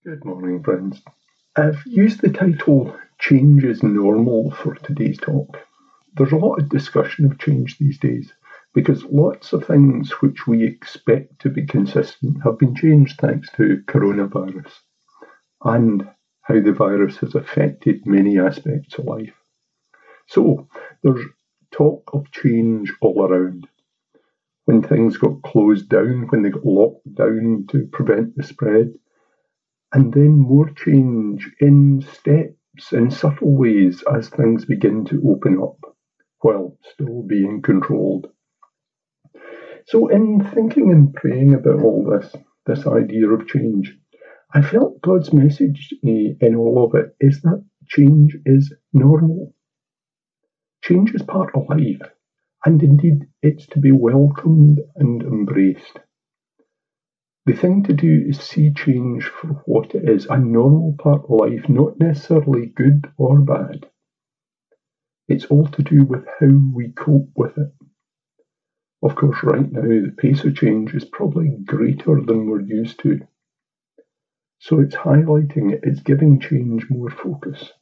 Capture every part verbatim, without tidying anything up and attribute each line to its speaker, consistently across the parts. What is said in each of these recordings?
Speaker 1: Good morning, friends. I've used the title Change is Normal for today's talk. There's a lot of discussion of change these days because lots of things which we expect to be consistent have been changed thanks to coronavirus and how the virus has affected many aspects of life. So there's talk of change all around. When things got closed down, when they got locked down to prevent the spread, and then more change in steps, in subtle ways as things begin to open up, while still being controlled. So in thinking and praying about all this, this idea of change, I felt God's message to me in all of it is that change is normal. Change is part of life, and indeed it's to be welcomed and embraced. The thing to do is see change for what it is, a normal part of life, not necessarily good or bad. It's all to do with how we cope with it. Of course, right now, the pace of change is probably greater than we're used to. So it's highlighting it, it's giving change more focus.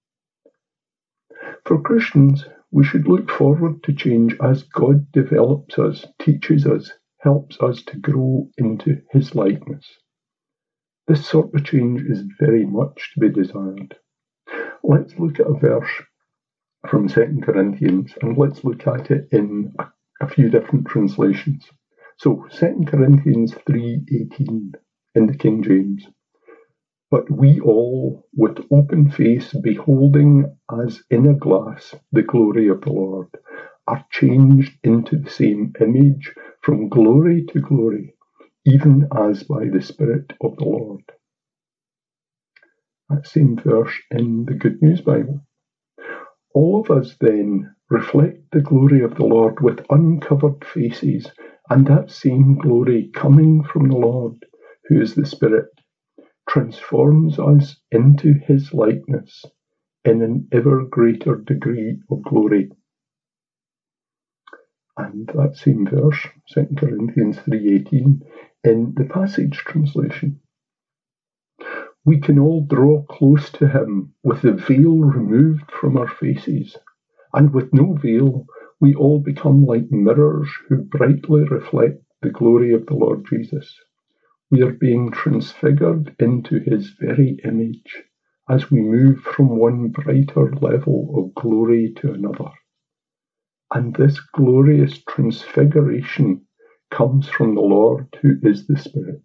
Speaker 1: For Christians, we should look forward to change as God develops us, teaches us, helps us to grow into his likeness. This sort of change is very much to be desired. Let's look at a verse from Second Corinthians, and let's look at it in a, a few different translations. So, Second Corinthians three eighteen in the King James. But we all, with open face, beholding as in a glass the glory of the Lord, are changed into the same image from glory to glory, even as by the Spirit of the Lord. That same verse in the Good News Bible. All of us then reflect the glory of the Lord with uncovered faces, and that same glory coming from the Lord, who is the Spirit, transforms us into his likeness in an ever greater degree of glory. And that same verse, Second Corinthians three eighteen, in the Passage translation. We can all draw close to him with the veil removed from our faces, and with no veil we all become like mirrors who brightly reflect the glory of the Lord Jesus. We are being transfigured into his very image as we move from one brighter level of glory to another. And this glorious transfiguration comes from the Lord, who is the Spirit.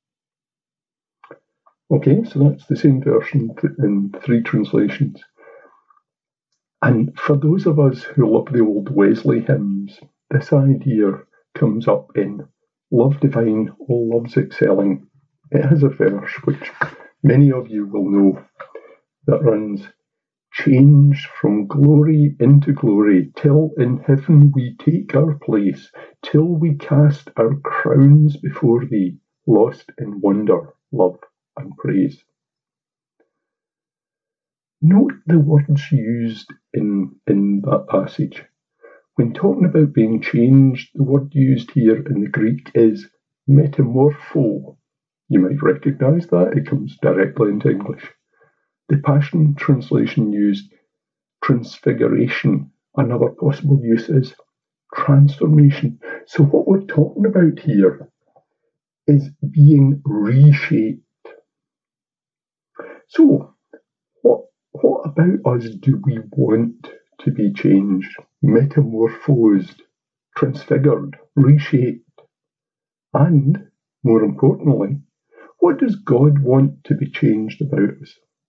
Speaker 1: Okay, so that's the same verse in, in three translations. And for those of us who love the old Wesley hymns, this idea comes up in Love Divine, All Love's Excelling. It has a verse which many of you will know that runs, change from glory into glory, till in heaven we take our place, till we cast our crowns before thee, lost in wonder, love, and praise. Note the words used in, in that passage. When talking about being changed, the word used here in the Greek is metamorpho. You might recognise that, it comes directly into English. The Passion Translation used transfiguration. Another possible use is transformation. So what we're talking about here is being reshaped. So what, what about us do we want to be changed, metamorphosed, transfigured, reshaped? And, more importantly, what does God want to be changed about us?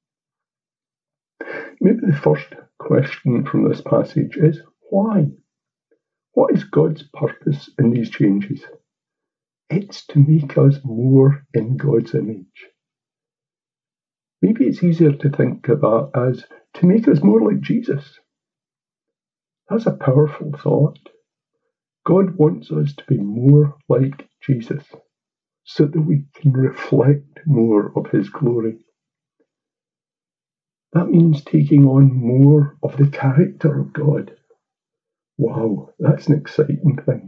Speaker 1: Maybe the first question from this passage is, why? What is God's purpose in these changes? It's to make us more in God's image. Maybe it's easier to think of that as to make us more like Jesus. That's a powerful thought. God wants us to be more like Jesus so that we can reflect more of his glory. That means taking on more of the character of God. Wow, that's an exciting thing.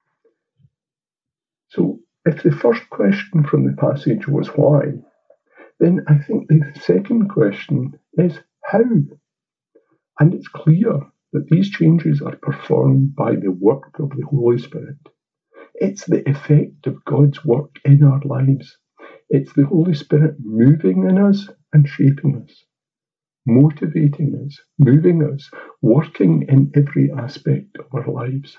Speaker 1: So, if the first question from the passage was why, then I think the second question is how? And it's clear that these changes are performed by the work of the Holy Spirit. It's the effect of God's work in our lives. It's the Holy Spirit moving in us and shaping us, motivating us, moving us, working in every aspect of our lives.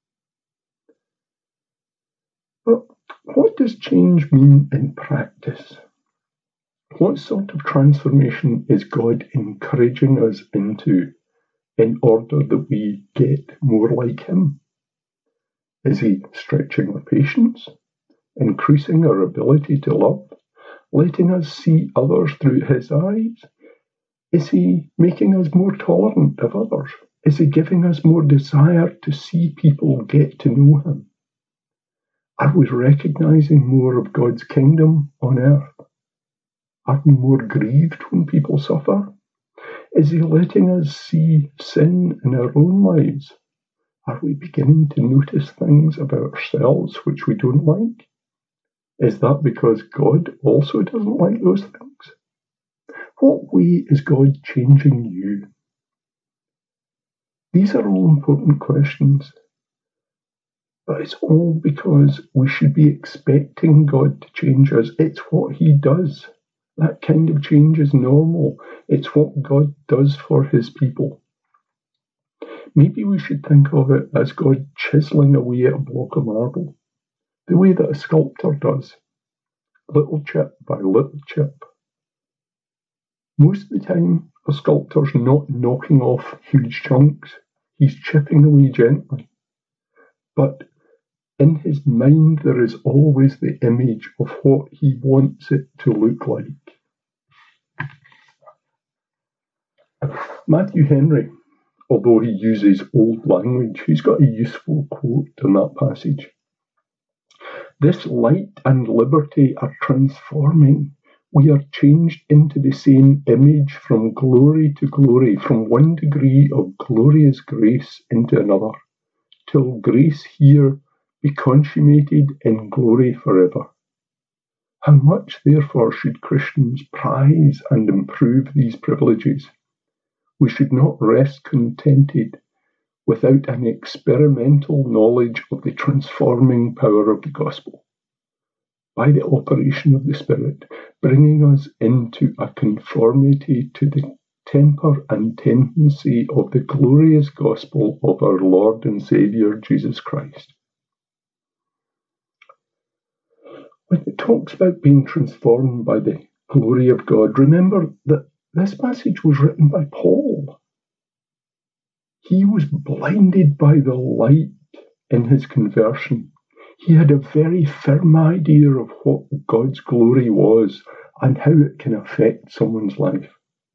Speaker 1: But what does change mean in practice? What sort of transformation is God encouraging us into in order that we get more like Him? Is He stretching our patience, increasing our ability to love, letting us see others through His eyes? Is He making us more tolerant of others? Is He giving us more desire to see people get to know Him? Are we recognizing more of God's kingdom on earth? Are we more grieved when people suffer? Is He letting us see sin in our own lives? Are we beginning to notice things about ourselves which we don't like? Is that because God also doesn't like those things? What way is God changing you? These are all important questions, but it's all because we should be expecting God to change us. It's what He does. That kind of change is normal. It's what God does for His people. Maybe we should think of it as God chiseling away at a block of marble, the way that a sculptor does, little chip by little chip. Most of the time, a sculptor's not knocking off huge chunks. He's chipping away gently. But in his mind, there is always the image of what he wants it to look like. Matthew Henry, although he uses old language, he's got a useful quote in that passage. This light and liberty are transforming. We are changed into the same image from glory to glory, from one degree of glorious grace into another, till grace here be consummated in glory forever. How much, therefore, should Christians prize and improve these privileges? We should not rest contented without an experimental knowledge of the transforming power of the gospel, by the operation of the Spirit, bringing us into a conformity to the temper and tendency of the glorious gospel of our Lord and Saviour Jesus Christ. When it talks about being transformed by the glory of God, remember that this passage was written by Paul. He was blinded by the light in his conversion. He had a very firm idea of what God's glory was and how it can affect someone's life.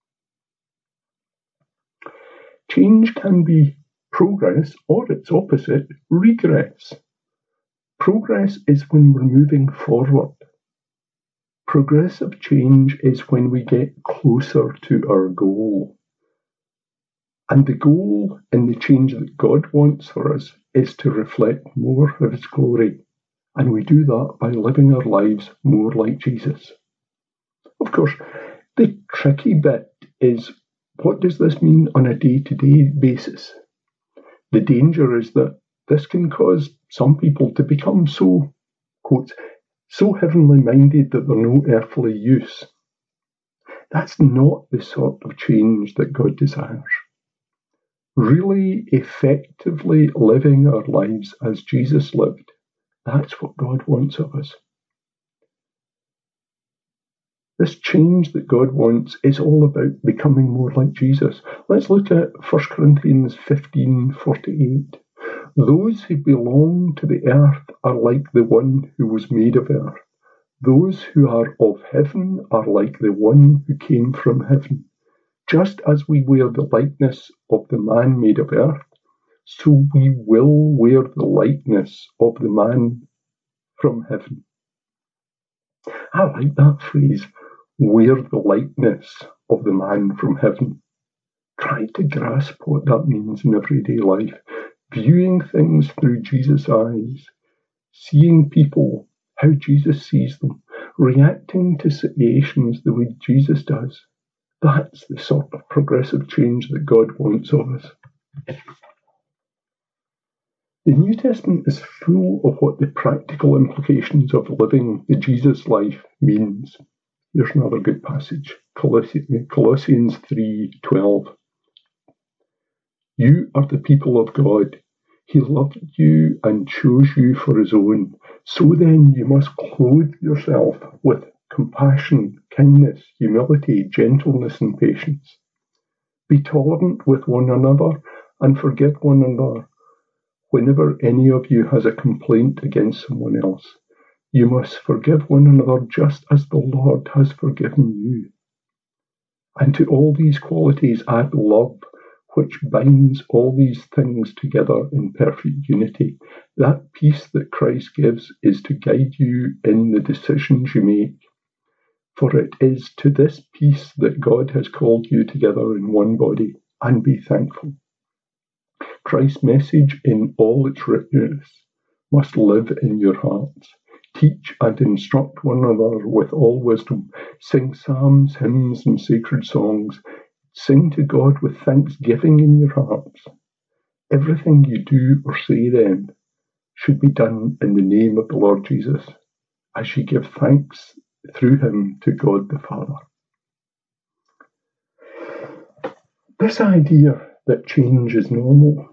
Speaker 1: Change can be progress or its opposite, regress. Progress is when we're moving forward. Progressive change is when we get closer to our goal. And the goal in the change that God wants for us is to reflect more of His glory. And we do that by living our lives more like Jesus. Of course, the tricky bit is, what does this mean on a day-to-day basis? The danger is that this can cause some people to become so, quote, so heavenly minded that they're no earthly use. That's not the sort of change that God desires. Really effectively living our lives as Jesus lived, that's what God wants of us. This change that God wants is all about becoming more like Jesus. Let's look at First Corinthians fifteen forty-eight. Those who belong to the earth are like the one who was made of earth. Those who are of heaven are like the one who came from heaven. Just as we wear the likeness of the man made of earth, so we will wear the likeness of the man from heaven. I like that phrase, wear the likeness of the man from heaven. Try to grasp what that means in everyday life. Viewing things through Jesus' eyes, seeing people how Jesus sees them, reacting to situations the way Jesus does. That's the sort of progressive change that God wants of us. The New Testament is full of what the practical implications of living the Jesus life means. Here's another good passage, Colossians three twelve. You are the people of God. He loved you and chose you for his own. So then you must clothe yourself with compassion, kindness, humility, gentleness, and patience. Be tolerant with one another and forgive one another. Whenever any of you has a complaint against someone else, you must forgive one another just as the Lord has forgiven you. And to all these qualities add love, which binds all these things together in perfect unity. That peace that Christ gives is to guide you in the decisions you make. For it is to this peace that God has called you together in one body, and be thankful. Christ's message in all its richness must live in your hearts. Teach and instruct one another with all wisdom. Sing psalms, hymns, and sacred songs. Sing to God with thanksgiving in your hearts. Everything you do or say then should be done in the name of the Lord Jesus, as you give thanks through him to God the Father. This idea that change is normal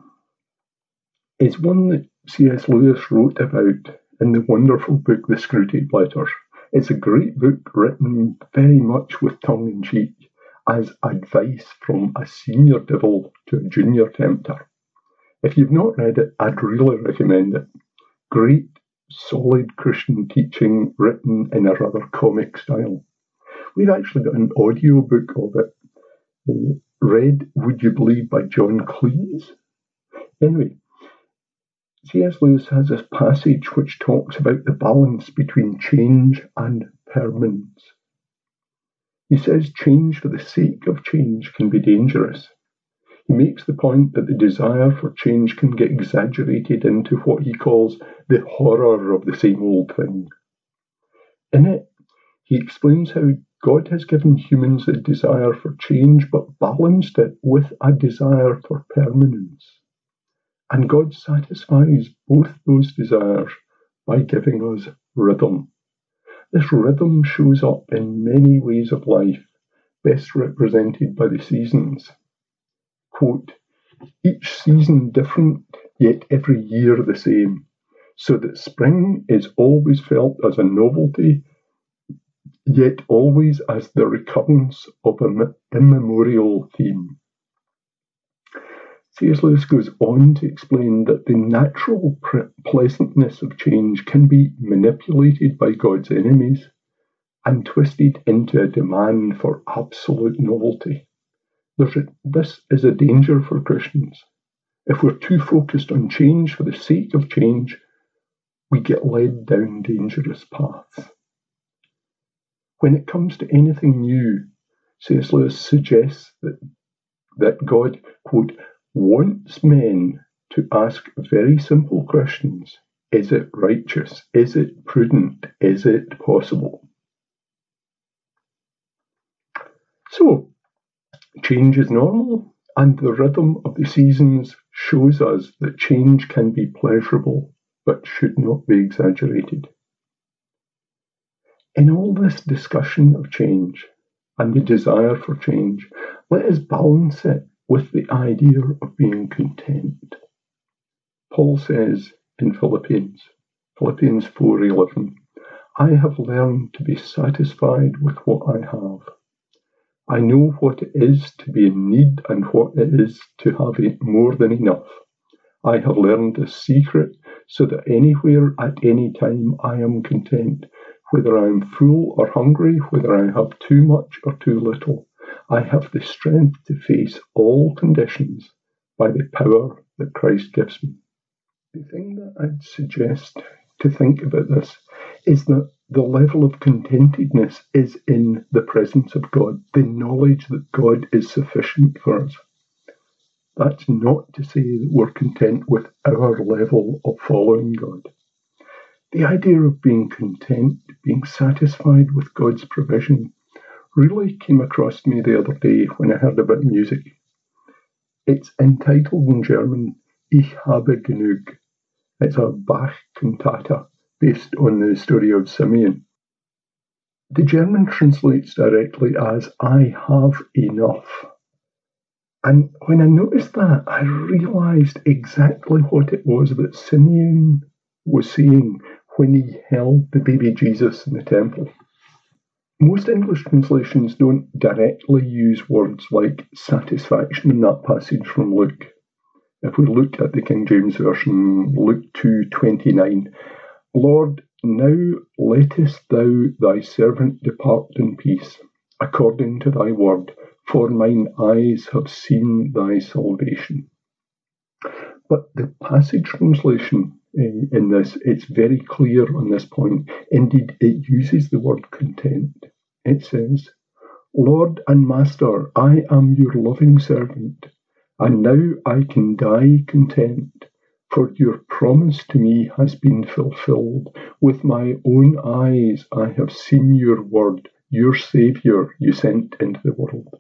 Speaker 1: is one that C S Lewis wrote about in the wonderful book The Screwtape Letters. It's a great book written very much with tongue-in-cheek as advice from a senior devil to a junior tempter. If you've not read it, I'd really recommend it. Great, solid Christian teaching written in a rather comic style. We've actually got an audio book of it, read, would you believe, by John Cleese. Anyway, C S Lewis has this passage which talks about the balance between change and permanence. He says change for the sake of change can be dangerous. He makes the point that the desire for change can get exaggerated into what he calls the horror of the same old thing. In it, he explains how God has given humans a desire for change but balanced it with a desire for permanence. And God satisfies both those desires by giving us rhythm. This rhythm shows up in many ways of life, best represented by the seasons. Quote, each season different, yet every year the same, so that spring is always felt as a novelty, yet always as the recurrence of an immemorial theme. C S Lewis goes on to explain that the natural pre- pleasantness of change can be manipulated by God's enemies and twisted into a demand for absolute novelty. There's a, this is a danger for Christians. If we're too focused on change for the sake of change, we get led down dangerous paths. When it comes to anything new, C S Lewis suggests that, that God, quote, wants men to ask very simple questions. Is it righteous? Is it prudent? Is it possible? So, change is normal, and the rhythm of the seasons shows us that change can be pleasurable, but should not be exaggerated. In all this discussion of change and the desire for change, let us balance it with the idea of being content. Paul says in Philippians, Philippians four eleven, I have learned to be satisfied with what I have. I know what it is to be in need and what it is to have more than enough. I have learned this secret so that anywhere at any time I am content, whether I am full or hungry, whether I have too much or too little. I have the strength to face all conditions by the power that Christ gives me. The thing that I'd suggest to think about this is that the level of contentedness is in the presence of God, the knowledge that God is sufficient for us. That's not to say that we're content with our level of following God. The idea of being content, being satisfied with God's provision, really came across me the other day when I heard about music. It's entitled in German, Ich habe genug. It's a Bach cantata based on the story of Simeon. The German translates directly as I have enough. And when I noticed that, I realised exactly what it was that Simeon was saying when he held the baby Jesus in the temple. Most English translations don't directly use words like satisfaction in that passage from Luke. If we looked at the King James Version, Luke two twenty-nine, Lord, now lettest thou thy servant depart in peace, according to thy word, for mine eyes have seen thy salvation. But the passage translation in this, it's very clear on this point. Indeed, it uses the word content. It says, Lord and Master, I am your loving servant, and now I can die content, for your promise to me has been fulfilled. With my own eyes I have seen your word, your Saviour you sent into the world.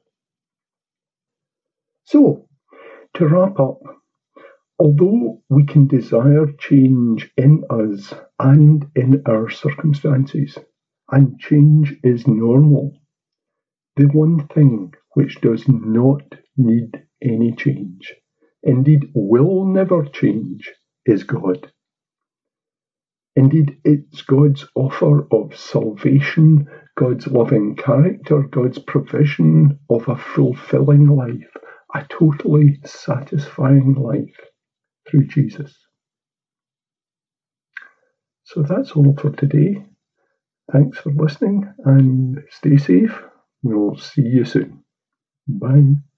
Speaker 1: So, to wrap up, although we can desire change in us and in our circumstances, and change is normal, the one thing which does not need any change, indeed will never change, is God. Indeed, it's God's offer of salvation, God's loving character, God's provision of a fulfilling life, a totally satisfying life through Jesus. So that's all for today. Thanks for listening and stay safe. We'll see you soon. Bye.